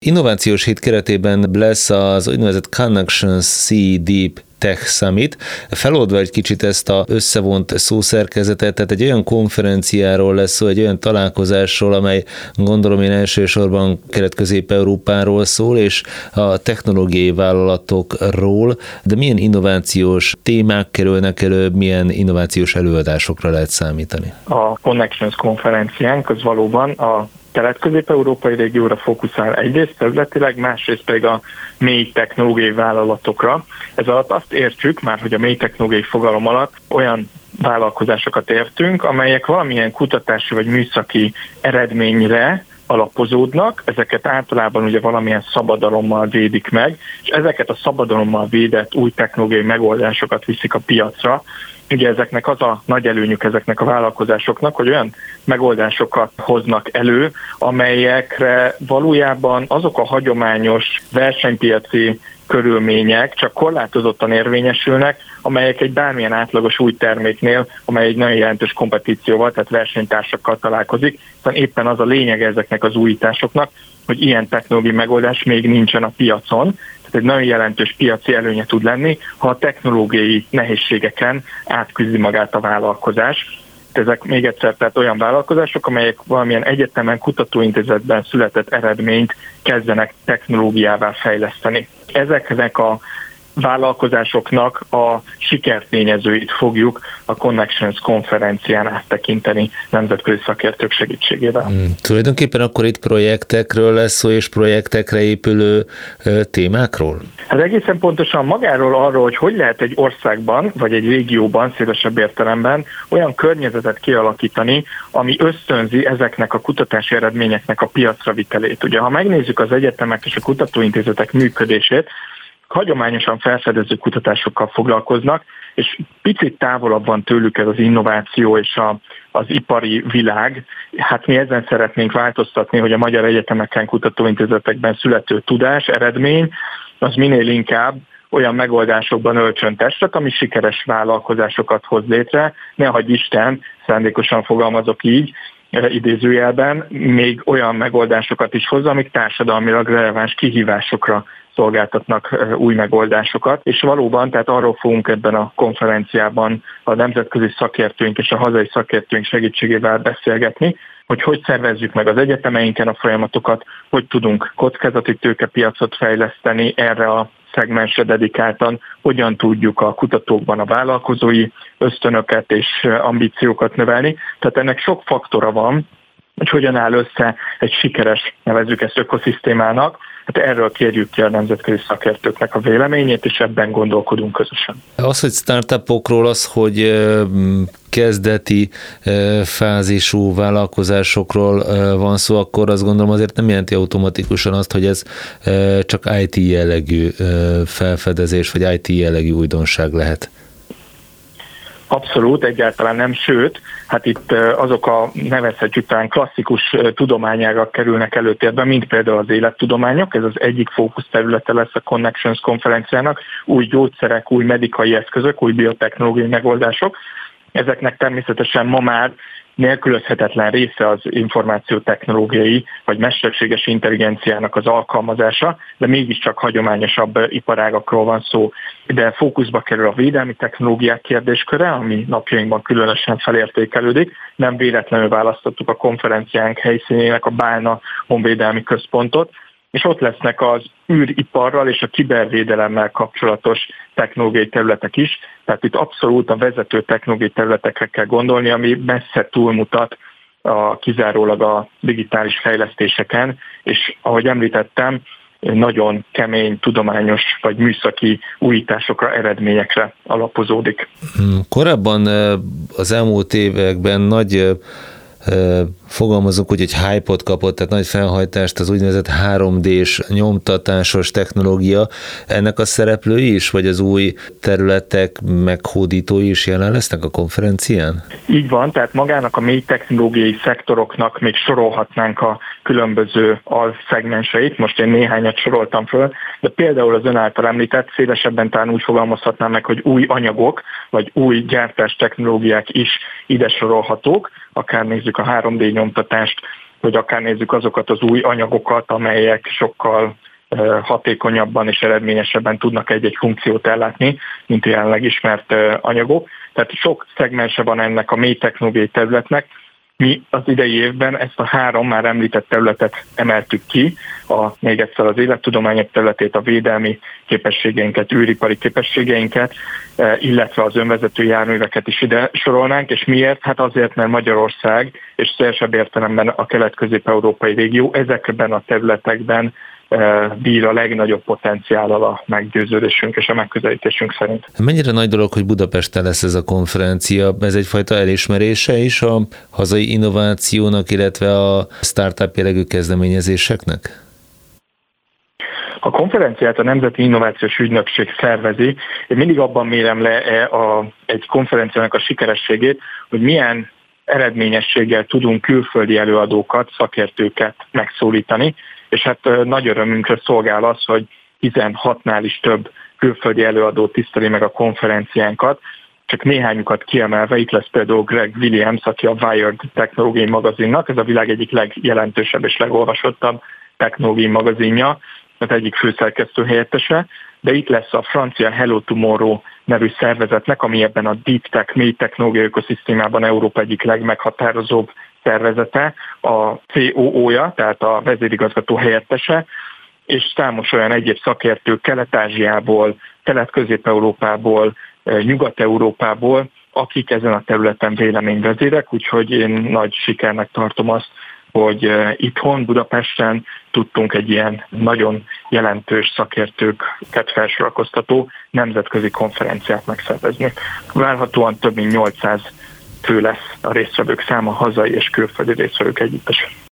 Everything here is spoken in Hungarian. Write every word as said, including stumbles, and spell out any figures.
innovációs hét keretében lesz az úgynevezett Connections C Deep Tech Summit. Feloldva egy kicsit ezt a összevont szószerkezetet, tehát egy olyan konferenciáról lesz szó, egy olyan találkozásról, amely gondolom én elsősorban Kelet-Közép-Európáról szól, és a technológiai vállalatokról, de milyen innovációs témák kerülnek elő, milyen innovációs előadásokra lehet számítani? A Connections konferenciánk az valóban a kelet-közép-európai régióra fókuszál egyrészt területileg, másrészt pedig a mély technológiai vállalatokra. Ez alatt azt értsük már, hogy a mély technológiai fogalom alatt olyan vállalkozásokat értünk, amelyek valamilyen kutatási vagy műszaki eredményre alapozódnak, ezeket általában ugye valamilyen szabadalommal védik meg, és ezeket a szabadalommal védett új technológiai megoldásokat viszik a piacra. Ugye ezeknek az a nagy előnyük ezeknek a vállalkozásoknak, hogy olyan megoldásokat hoznak elő, amelyekre valójában azok a hagyományos versenypiaci körülmények csak korlátozottan érvényesülnek, amelyek egy bármilyen átlagos új terméknél, amely egy nagyon jelentős kompetícióval, tehát versenytársakkal találkozik, hiszen éppen az a lényeg ezeknek az újításoknak, hogy ilyen technológiai megoldás még nincsen a piacon, tehát egy nagyon jelentős piaci előnye tud lenni, ha a technológiai nehézségeken átküzdi magát a vállalkozás. Ezek még egyszer tehát olyan vállalkozások, amelyek valamilyen egyetemen, kutatóintézetben született eredményt kezdenek technológiává fejleszteni. Ezeknek a vállalkozásoknak a sikertényezőit fogjuk a Connections konferencián áttekinteni nemzetközi szakértők segítségével. Hmm, tulajdonképpen akkor itt projektekről lesz szó, és projektekre épülő ö, témákról? Hát egészen pontosan magáról arról, hogy hogy lehet egy országban, vagy egy régióban, szélesebb értelemben olyan környezetet kialakítani, ami ösztönzi ezeknek a kutatási eredményeknek a piacra vitelét. Ugye, ha megnézzük az egyetemek és a kutatóintézetek működését, hagyományosan felfedező kutatásokkal foglalkoznak, és picit távolabb van tőlük ez az innováció és a, az ipari világ. Hát mi ezen szeretnénk változtatni, hogy a magyar egyetemeken, kutatóintézetekben születő tudás, eredmény, az minél inkább olyan megoldásokban öltsön testet, ami sikeres vállalkozásokat hoz létre. Ne hagyj Isten, szándékosan fogalmazok így, idézőjelben, még olyan megoldásokat is hoz, amik társadalmilag releváns kihívásokra szolgáltatnak új megoldásokat, és valóban, tehát arról fogunk ebben a konferenciában a nemzetközi szakértőink és a hazai szakértőink segítségével beszélgetni, hogy hogy szervezzük meg az egyetemeinken a folyamatokat, hogy tudunk kockázati tőkepiacot fejleszteni erre a szegmensre dedikáltan, hogyan tudjuk a kutatókban a vállalkozói ösztönöket és ambíciókat növelni. Tehát ennek sok faktora van, hogy hogyan áll össze egy sikeres, nevezzük ezt ökoszisztémának. Hát erről kérjük ki a nemzetközi szakértőknek a véleményét, és ebben gondolkodunk közösen. Az, hogy startupokról, az, hogy kezdeti fázisú vállalkozásokról van szó, akkor azt gondolom azért nem jelenti automatikusan azt, hogy ez csak i té jellegű felfedezés, vagy i té jellegű újdonság lehet. Abszolút, egyáltalán nem, sőt, hát itt azok a nevezhetjük talán klasszikus tudományágak kerülnek előtérbe, mint például az élettudományok, ez az egyik fókuszterülete lesz a Connections konferenciának, új gyógyszerek, új medikai eszközök, új biotechnológiai megoldások. Ezeknek természetesen ma már nélkülözhetetlen része az információtechnológiai vagy mesterséges intelligenciának az alkalmazása, de mégiscsak hagyományosabb iparágakról van szó. De fókuszba kerül a védelmi technológiák kérdésköre, ami napjainkban különösen felértékelődik. Nem véletlenül választottuk a konferenciánk helyszínének a Bálna Honvédelmi Központot, és ott lesznek az űriparral és a kibervédelemmel kapcsolatos technológiai területek is, tehát itt abszolút a vezető technológiai területekre kell gondolni, ami messze túlmutat a, kizárólag a digitális fejlesztéseken, és ahogy említettem, nagyon kemény, tudományos vagy műszaki újításokra, eredményekre alapozódik. Korábban az elmúlt években nagy fogalmazunk úgy, hogy hype-ot kapott, tehát nagy felhajtást az úgynevezett három dés nyomtatásos technológia. Ennek a szereplői is, vagy az új területek meghódítói is jelen lesznek a konferencián? Így van, tehát magának a mély technológiai szektoroknak még sorolhatnánk a különböző alszegmenseit, most én néhányat soroltam föl, de például az ön által említett, szélesebben talán úgy fogalmazhatnám meg, hogy új anyagok, vagy új gyártás technológiák is ide sorolhatók, akár nézzük a három dé nyomtatást, vagy akár nézzük azokat az új anyagokat, amelyek sokkal hatékonyabban és eredményesebben tudnak egy-egy funkciót ellátni, mint a jelenleg ismert anyagok. Tehát sok szegmense van ennek a mély technológiai területnek. Mi az idei évben ezt a három már említett területet emeltük ki, a, még egyszer az élettudományok területét, a védelmi képességeinket, űripari képességeinket, illetve az önvezető járműveket is ide sorolnánk, és miért? Hát azért, mert Magyarország és szélesebb értelemben a kelet-közép-európai régió ezekben a területekben bír a legnagyobb potenciállal a meggyőződésünk és a megközelítésünk szerint. Mennyire nagy dolog, hogy Budapesten lesz ez a konferencia? Ez egyfajta elismerése is a hazai innovációnak, illetve a startup jellegű kezdeményezéseknek? A konferenciát a Nemzeti Innovációs Ügynökség szervezi. Én mindig abban mérem le a, egy konferenciának a sikerességét, hogy milyen eredményességgel tudunk külföldi előadókat, szakértőket megszólítani, és hát nagy örömünkre szolgál az, hogy tizenhatnál is több külföldi előadó tiszteli meg a konferenciánkat. Csak néhányukat kiemelve, itt lesz például Greg Williams, aki a Wired technológiai magazinnak, ez a világ egyik legjelentősebb és legolvasottabb technológiai magazinja, az egyik főszerkesztő helyettese, de itt lesz a francia Hello Tomorrow nevű szervezetnek, ami ebben a Deep Tech, mély technológiai ökoszisztémában Európa egyik legmeghatározóbb szervezete, a cé o ó-ja, tehát a vezérigazgató helyettese, és számos olyan egyéb szakértő Kelet-Ázsiából, Kelet-Közép-Európából, Nyugat-Európából, akik ezen a területen véleményvezérek, úgyhogy én nagy sikernek tartom azt, hogy itthon, Budapesten tudtunk egy ilyen nagyon jelentős szakértőket felsorakoztató nemzetközi konferenciát megszervezni. Várhatóan több mint nyolcszáz fő lesz a résztvevők száma, hazai és külföldi résztvevők együttesen.